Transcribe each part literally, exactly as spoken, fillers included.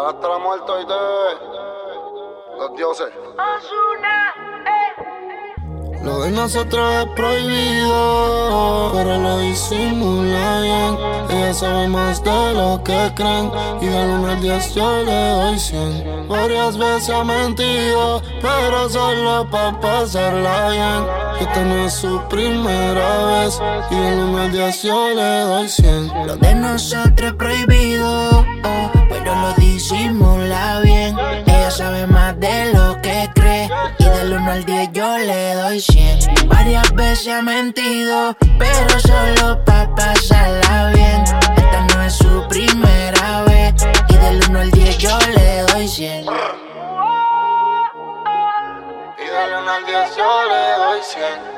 Real hasta la muerte y te los dioses. Lo de nosotros es prohibido, pero lo disimula bien. Ella sabe más de lo que creen, y del uno al diez yo le doy cien. Varias veces ha mentido, pero solo pa' pasarla bien. Esta no es su primera vez, y del uno al diez yo le doy cien. Lo de nosotros es prohibido, oh, pero lo disimula bien. Ella sabe más de lo que cree, y del uno al diez yo le doy cien. Varias veces ha mentido, pero solo pa' pasarla bien. Esta no es su primera vez, y del uno al diez yo le doy cien. Y del uno al diez yo le doy cien.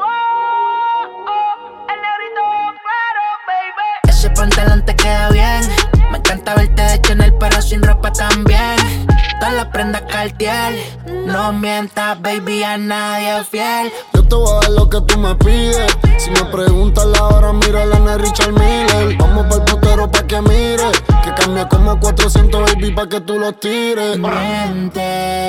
Ese pantalón te queda bien. Me encanta verte de Chanel, pero sin ropa también. Todas las prendas Cartier. No mientas, baby, a nadie es fiel. Yo te voy a dar lo que tú me pides. Si me preguntas la hora, mira la nena Richard Miller. Vamos pa'l putero pa' que mire, que cambia como cuatrocientos, baby, pa' que tú los tires. Miente.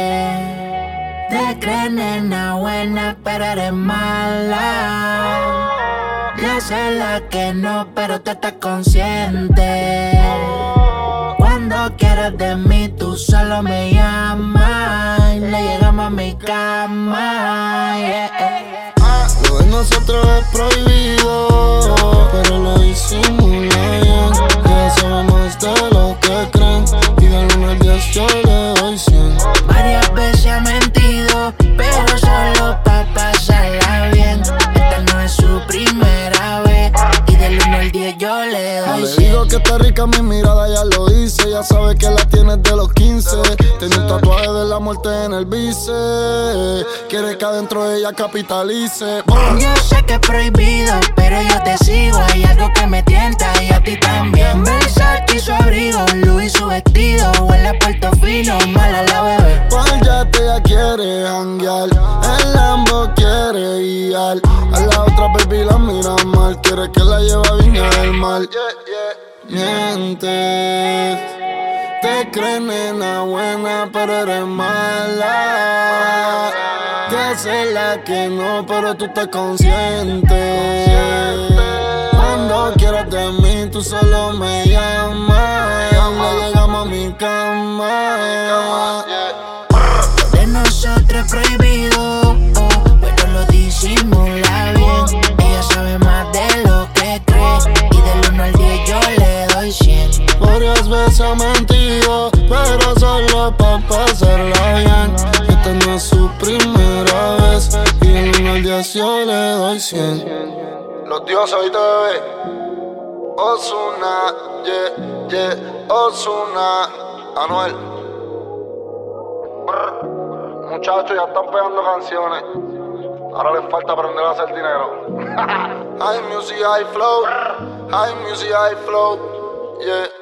Te crees nena buena, pero eres mala. Yo sé la que no, pero tú estás consciente. Cuando quieras de mí, tú solo me llamas. Le llegamos a mi cama, yeah. Lo de nosotros es prohibido, pero lo disimula bien. Ella sabe más de lo que creen, y del uno al diez yo le doy cien. Varias veces ha mentido, pero solo pa' pasarla bien. Esta no es su primera vez, y del uno al diez yo le No doy le cien. digo que está rica, mi mirada ya lo dice. Ya sabe que la tienes de los quince. Tiene un tatuaje de la muerte en el bíceps. Quiere que adentro de ella capitalice. Yo sé que es prohibido, pero yo te sigo. Hay algo que me tienta y a ti también. Versace y su abrigo, Louis su vestido. Huele a Portofino, mala la bebé. Cual ya te ya quiere janguear, el Lambo quiere guiar. A la otra baby la mira mal, quiere que la lleve a Viña del Mar. Mientes, te crees nena buena, pero eres mala. Que sé la que no, pero tú estás consciente. Cuando quieras de mí, tú solo me llamas. Le llegamos a mi cama. De nosotros es prohibido, oh, pero lo disimula bien. Ella sabe más de lo que cree, y del uno al diez yo le doy cien. Varias veces ha mentido, pero solo pa' pasarla bien. Esta no es su primera vez, y del uno al diez yo le doy cien. Los dioses, oíste, bebé. Ozuna, yeah, yeah, Ozuna. Anuel. Brr. Muchachos, ya están pegando canciones. Ahora les falta aprender a hacer dinero. High music, high flow. High music, high flow. Yeah.